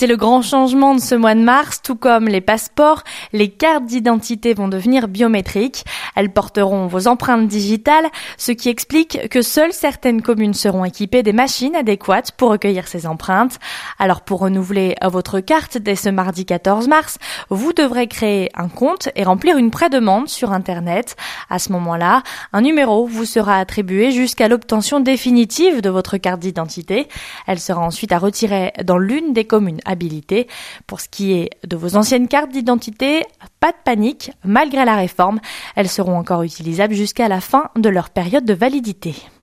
C'est le grand changement de ce mois de mars, tout comme les passeports, les cartes d'identité vont devenir biométriques. Elles porteront vos empreintes digitales, ce qui explique que seules certaines communes seront équipées des machines adéquates pour recueillir ces empreintes. Alors pour renouveler votre carte dès ce mardi 14 mars, vous devrez créer un compte et remplir une prédemande sur Internet. À ce moment-là, un numéro vous sera attribué jusqu'à l'obtention définitive de votre carte d'identité. Elle sera ensuite à retirer dans l'une des communes habilitées. Pour ce qui est de vos anciennes cartes d'identité, pas de panique, malgré la réforme, elles seront encore utilisables jusqu'à la fin de leur période de validité.